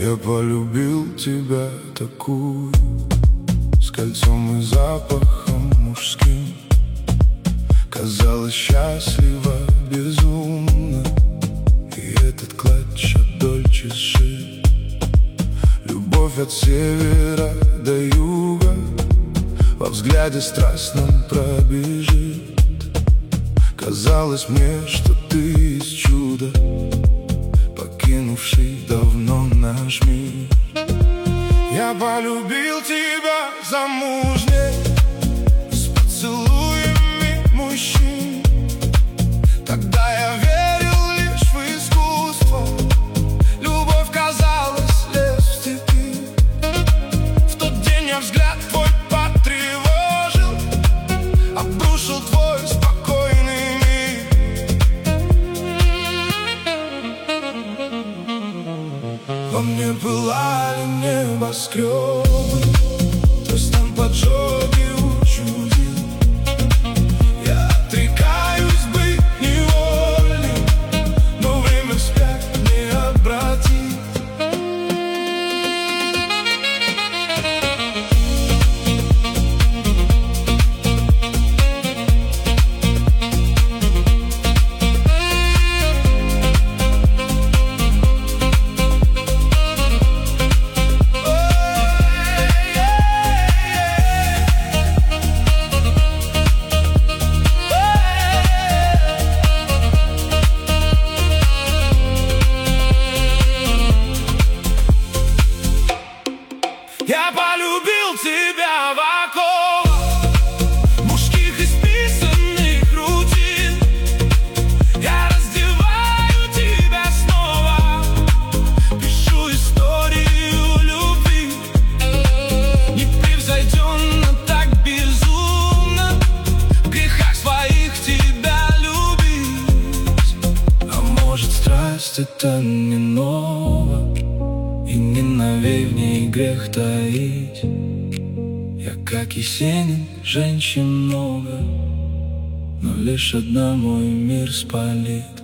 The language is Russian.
Я полюбил тебя такую, с кольцом и запахом мужским. Казалось, счастлива безумно, и этот клатч от Дольче сшит. Любовь от севера до юга во взгляде страстном пробежит. Казалось мне, что ты из чуда, покинувший давно наш мир. Я полюбил тебя замужней, с поцелуями мужчин. Тогда я верил лишь в искусство, любовь казалась лес в степи. В тот день я взгляд твой потревожил, обрушил твой спокойный мир. Во мне пылали небоскребы, твой стан поджоги учудил. Я отрекаюсь быть невольным, но время вспять не обратить. Я полюбил тебя в оковах мужских исписанных рутин. Я раздеваю тебя снова, пишу историю любви. Непревзойденно, так безумно в грехах своих тебя любить. А может, страсть это не ново, и не новей в ней грех таить. Я как Есенин, женщин много, но лишь одна мой мир спалит.